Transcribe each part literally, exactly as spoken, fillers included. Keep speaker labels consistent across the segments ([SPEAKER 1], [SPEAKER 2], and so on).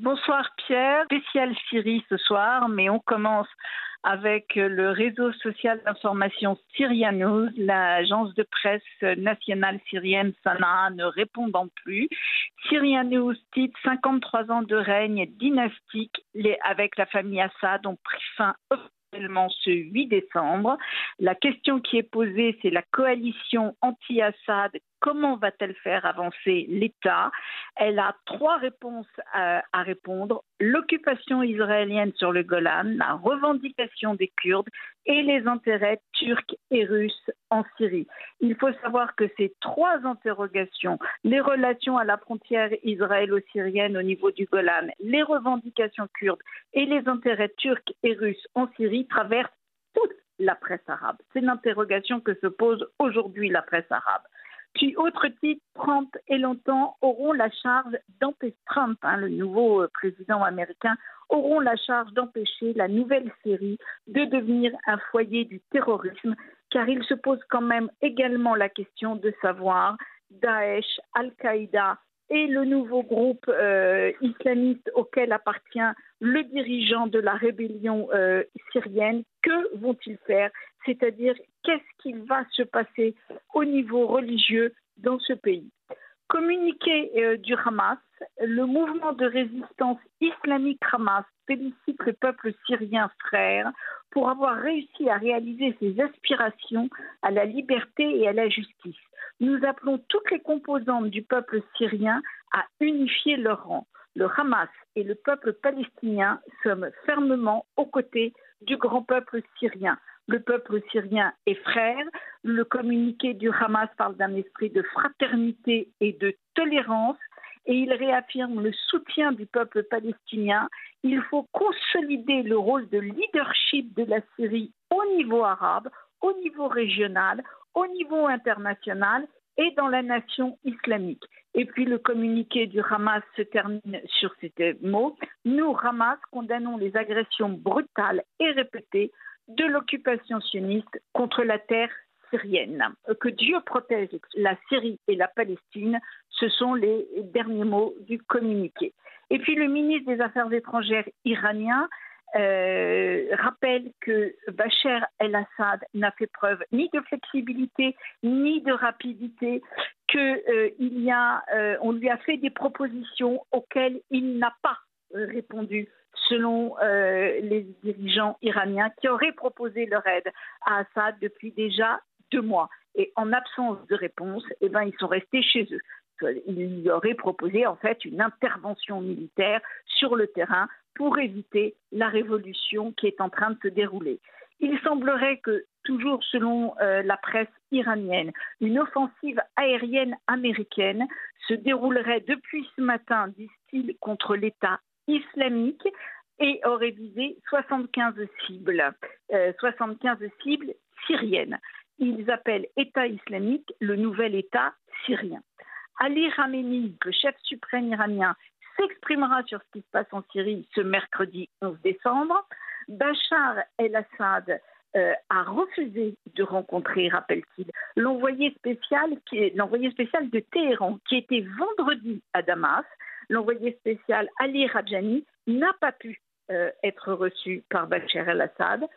[SPEAKER 1] Bonsoir Pierre, spécial Syrie ce soir, mais on commence avec le réseau social d'information Syria News, l'agence de presse nationale syrienne Sanaa ne répondant plus. Syria News titre cinquante-trois ans de règne dynastique les, avec la famille Assad ont pris fin officiellement ce huit décembre. La question qui est posée, c'est la coalition anti-Assad. Comment va-t-elle faire avancer l'État? Elle a trois réponses à, à répondre. L'occupation israélienne sur le Golan, la revendication des Kurdes et les intérêts turcs et russes en Syrie. Il faut savoir que ces trois interrogations, les relations à la frontière israélo-syrienne au niveau du Golan, les revendications kurdes et les intérêts turcs et russes en Syrie traversent toute la presse arabe. C'est l'interrogation que se pose aujourd'hui la presse arabe. Puis, autre titre, Trump et longtemps auront la charge d'empêcher, Trump, hein, le nouveau euh, président américain, auront la charge d'empêcher la nouvelle Syrie de devenir un foyer du terrorisme, car il se pose quand même également la question de savoir Daesh, Al-Qaïda et le nouveau groupe euh, islamiste auquel appartient le dirigeant de la rébellion euh, syrienne, que vont-ils faire? C'est-à-dire, qu'est-ce qu'il va se passer au niveau religieux dans ce pays? Communiqué euh, du Hamas, le mouvement de résistance islamique Hamas félicite le peuple syrien frère pour avoir réussi à réaliser ses aspirations à la liberté et à la justice. Nous appelons toutes les composantes du peuple syrien à unifier leurs rangs. Le Hamas et le peuple palestinien sommes fermement aux côtés du grand peuple syrien. Le peuple syrien est frère. Le communiqué du Hamas parle d'un esprit de fraternité et de tolérance et il réaffirme le soutien du peuple palestinien. Il faut consolider le rôle de leadership de la Syrie au niveau arabe, au niveau régional, au niveau international et dans la nation islamique. Et puis le communiqué du Hamas se termine sur ces mots. Nous, Hamas, condamnons les agressions brutales et répétées de l'occupation sioniste contre la terre syrienne. Que Dieu protège la Syrie et la Palestine, ce sont les derniers mots du communiqué. Et puis le ministre des Affaires étrangères iranien euh, rappelle que Bachar el-Assad n'a fait preuve ni de flexibilité ni de rapidité, qu'il euh, y a, euh, on lui a fait des propositions auxquelles il n'a pas répondu, selon euh, les dirigeants iraniens qui auraient proposé leur aide à Assad depuis déjà deux mois. Et en absence de réponse, eh ben, ils sont restés chez eux. Ils lui auraient proposé en fait une intervention militaire sur le terrain pour éviter la révolution qui est en train de se dérouler. Il semblerait que, toujours selon euh, la presse iranienne, une offensive aérienne américaine se déroulerait depuis ce matin, disent-ils, contre l'État islamique et aurait visé soixante-quinze cibles, euh, soixante-quinze cibles syriennes. Ils appellent État islamique le nouvel État syrien. Ali Khamenei, le chef suprême iranien, s'exprimera sur ce qui se passe en Syrie ce mercredi onze décembre. Bachar el-Assad euh, a refusé de rencontrer, rappelle-t-il, l'envoyé spécial, qui est, l'envoyé spécial de Téhéran, qui était vendredi à Damas. L'envoyé spécial Ali Rajani n'a pas pu euh, être reçu par Bachar el-Assad.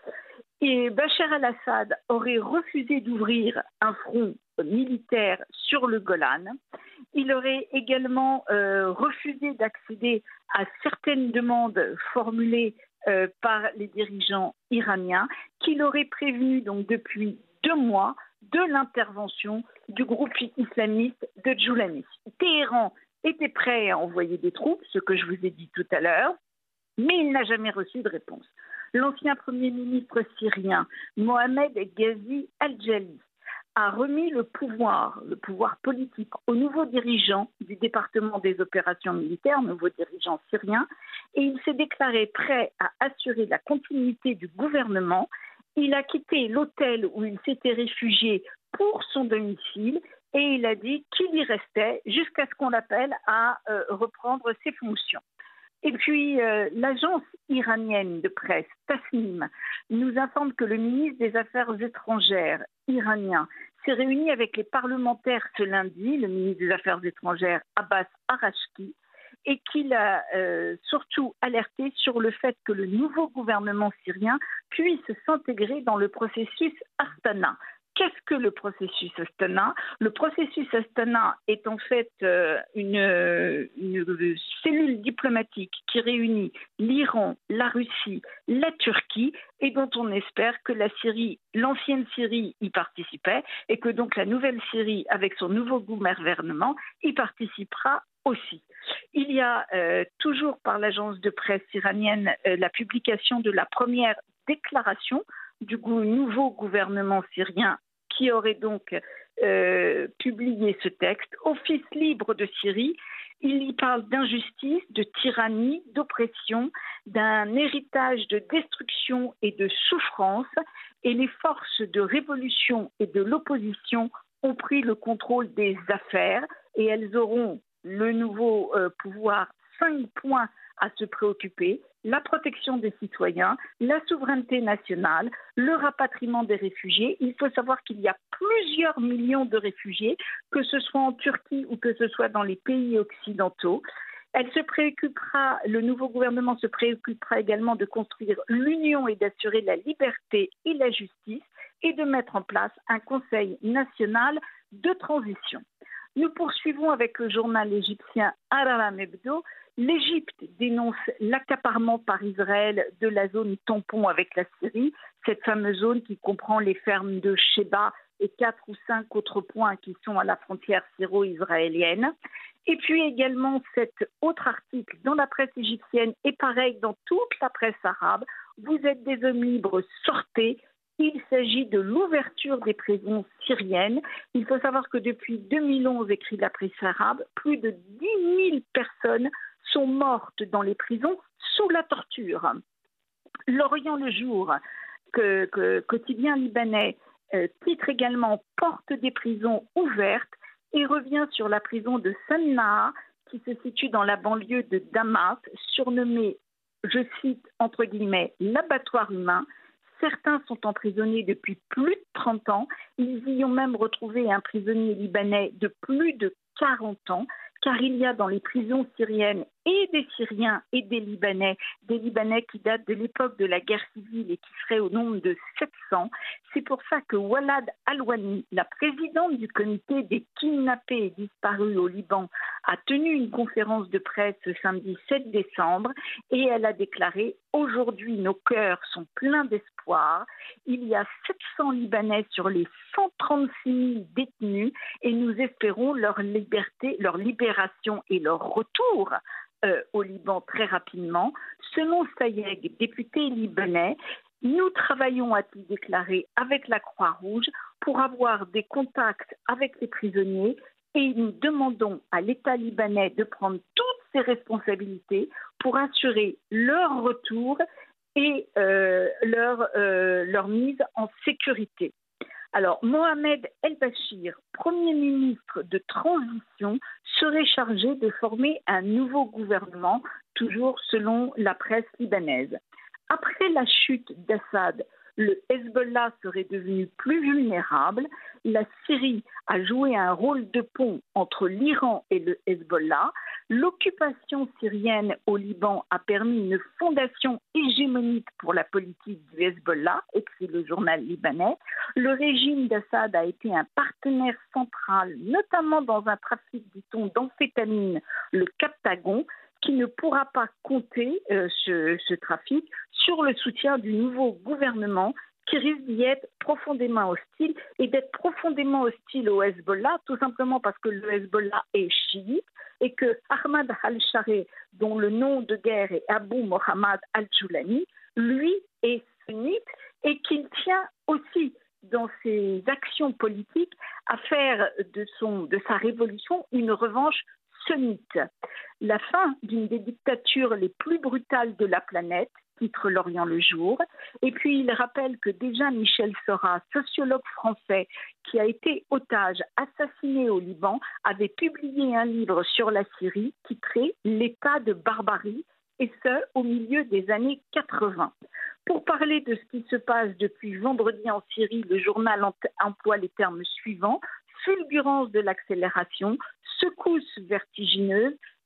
[SPEAKER 1] Et Bachar el-Assad aurait refusé d'ouvrir un front militaire sur le Golan. Il aurait également euh, refusé d'accéder à certaines demandes formulées euh, par les dirigeants iraniens, qu'il aurait prévenu donc depuis deux mois de l'intervention du groupe islamiste de Djoulani. Téhéran était prêt à envoyer des troupes, ce que je vous ai dit tout à l'heure, mais il n'a jamais reçu de réponse. L'ancien Premier ministre syrien, Mohamed Ghazi Al-Jali, a remis le pouvoir, le pouvoir politique au nouveau dirigeant du département des opérations militaires, nouveau dirigeant syrien, et il s'est déclaré prêt à assurer la continuité du gouvernement. Il a quitté l'hôtel où il s'était réfugié pour son domicile et il a dit qu'il y restait jusqu'à ce qu'on l'appelle à euh, reprendre ses fonctions. Et puis, euh, l'agence iranienne de presse, Tasnim, nous informe que le ministre des Affaires étrangères iranien s'est réuni avec les parlementaires ce lundi, le ministre des Affaires étrangères Abbas Arachki, et qu'il a euh, surtout alerté sur le fait que le nouveau gouvernement syrien puisse s'intégrer dans le processus Astana. Qu'est-ce que le processus Astana? Le processus Astana est en fait euh, une, une cellule diplomatique qui réunit l'Iran, la Russie, la Turquie et dont on espère que la Syrie, l'ancienne Syrie y participait et que donc la nouvelle Syrie, avec son nouveau gouvernement, y participera aussi. Il y a euh, toujours par l'agence de presse iranienne euh, la publication de la première déclaration du nouveau gouvernement syrien qui aurait donc euh, publié ce texte, Office libre de Syrie. Il y parle d'injustice, de tyrannie, d'oppression, d'un héritage de destruction et de souffrance, et les forces de révolution et de l'opposition ont pris le contrôle des affaires et elles auront le nouveau euh, pouvoir, cinq points à se préoccuper: la protection des citoyens, la souveraineté nationale, le rapatriement des réfugiés. Il faut savoir qu'il y a plusieurs millions de réfugiés, que ce soit en Turquie ou que ce soit dans les pays occidentaux. Elle se préoccupera, le nouveau gouvernement se préoccupera également de construire l'union et d'assurer la liberté et la justice et de mettre en place un conseil national de transition. Nous poursuivons avec le journal égyptien Al-Ahram Hebdo. L'Égypte dénonce l'accaparement par Israël de la zone tampon avec la Syrie, cette fameuse zone qui comprend les fermes de Sheba et quatre ou cinq autres points qui sont à la frontière syro-israélienne. Et puis également cet autre article dans la presse égyptienne et pareil dans toute la presse arabe: vous êtes des hommes libres, sortez. Il s'agit de l'ouverture des prisons syriennes. Il faut savoir que depuis deux mille onze, écrit la presse arabe, plus de dix mille personnes sont mortes dans les prisons sous la torture. L'Orient le jour, que, que, quotidien libanais, euh, titre également Porte des prisons ouvertes et revient sur la prison de Sanaa qui se situe dans la banlieue de Damas, surnommée, je cite entre guillemets, l'abattoir humain. Certains sont emprisonnés depuis plus de trente ans. Ils y ont même retrouvé un prisonnier libanais de plus de quarante ans, car il y a dans les prisons syriennes et des Syriens et des Libanais, des Libanais qui datent de l'époque de la guerre civile et qui seraient au nombre de sept cents. C'est pour ça que Walad Al-Wani, la présidente du comité des kidnappés et disparus au Liban, a tenu une conférence de presse ce samedi sept décembre et elle a déclaré: aujourd'hui, nos cœurs sont pleins d'espoir. Il y a sept cents Libanais sur les cent trente-six mille détenus et nous espérons leur liberté, leur libération et leur retour euh, au Liban très rapidement. Selon Sayeg, député libanais, nous travaillons, a-t-il déclaré, avec la Croix-Rouge pour avoir des contacts avec les prisonniers et nous demandons à l'État libanais de prendre toutes ses responsabilités pour assurer leur retour et euh, leur, euh, leur mise en sécurité. Alors, Mohamed El-Bachir, Premier ministre de transition, serait chargé de former un nouveau gouvernement, toujours selon la presse libanaise. Après la chute d'Assad, le Hezbollah serait devenu plus vulnérable. La Syrie a joué un rôle de pont entre l'Iran et le Hezbollah. L'occupation syrienne au Liban a permis une fondation hégémonique pour la politique du Hezbollah, écrit le journal libanais. Le régime d'Assad a été un partenaire central, notamment dans un trafic, dit-on, d'amphétamine, le Captagon, qui ne pourra pas compter, euh, ce, ce trafic, sur le soutien du nouveau gouvernement qui risque d'y être profondément hostile et d'être profondément hostile au Hezbollah, tout simplement parce que le Hezbollah est chiite et que Ahmad al-Shareh, dont le nom de guerre est Abu Mohammad al-Joulani, lui est sunnite et qu'il tient aussi dans ses actions politiques à faire de, son, de sa révolution une revanche sunnite. La fin d'une des dictatures les plus brutales de la planète, titre L'Orient le jour. Et puis il rappelle que déjà Michel Seurat, sociologue français qui a été otage, assassiné au Liban, avait publié un livre sur la Syrie titré L'état de barbarie, et ce au milieu des années quatre-vingts. Pour parler de ce qui se passe depuis vendredi en Syrie, le journal emploie les termes suivants: fulgurance de l'accélération, secousse vertigineuse,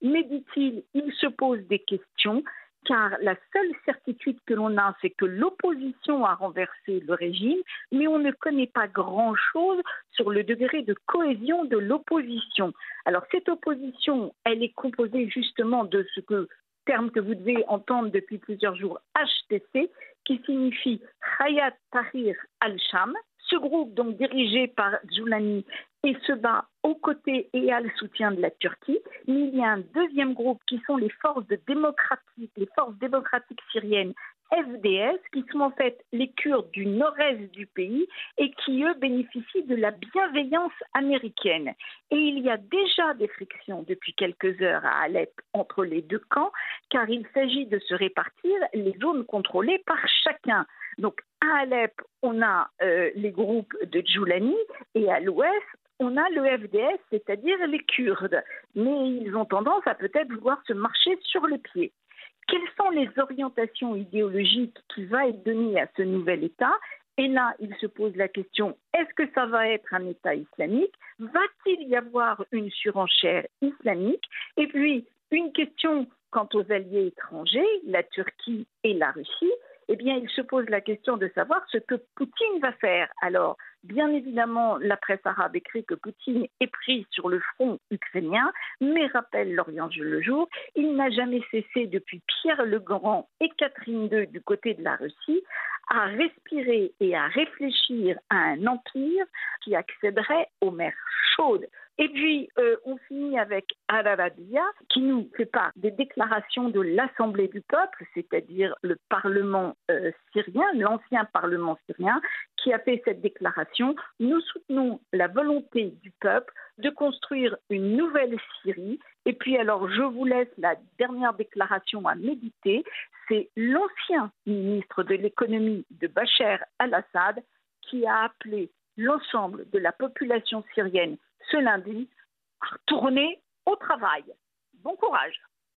[SPEAKER 1] Mais dit-il, il se pose des questions, car la seule certitude que l'on a, c'est que l'opposition a renversé le régime, mais on ne connaît pas grand-chose sur le degré de cohésion de l'opposition. Alors cette opposition, elle est composée justement de ce que, terme que vous devez entendre depuis plusieurs jours, H T C, qui signifie Hayat Tahrir al-Sham. Ce groupe, donc dirigé par Joulani, et se bat aux côtés et à le soutien de la Turquie. Mais il y a un deuxième groupe qui sont les forces de démocratie, les forces démocratiques syriennes, F D S, qui sont en fait les Kurdes du nord-est du pays et qui, eux, bénéficient de la bienveillance américaine. Et il y a déjà des frictions depuis quelques heures à Alep entre les deux camps, car il s'agit de se répartir les zones contrôlées par chacun. Donc à Alep, on a euh, les groupes de Joulani et à l'ouest, on a le F D S, c'est-à-dire les Kurdes. Mais ils ont tendance à peut-être vouloir se marcher sur le pied. Quelles sont les orientations idéologiques qui vont être données à ce nouvel État? Et là, il se pose la question, est-ce que ça va être un État islamique? Va-t-il y avoir une surenchère islamique? Et puis, une question quant aux alliés étrangers, la Turquie et la Russie. Eh bien, il se pose la question de savoir ce que Poutine va faire. Alors, bien évidemment, la presse arabe écrit que Poutine est pris sur le front ukrainien, mais rappelle l'Orient le jour, il n'a jamais cessé depuis Pierre le Grand et Catherine deux du côté de la Russie à respirer et à réfléchir à un empire qui accéderait aux mers chaudes. Et puis, euh, on finit avec Al-Arabiya, qui nous fait part des déclarations de l'Assemblée du peuple, c'est-à-dire le Parlement euh, syrien, l'ancien Parlement syrien, qui a fait cette déclaration. Nous soutenons la volonté du peuple de construire une nouvelle Syrie. Et puis, alors, je vous laisse la dernière déclaration à méditer. C'est l'ancien ministre de l'économie de Bachar al-Assad qui a appelé l'ensemble de la population syrienne ce lundi à retourner au travail. Bon courage.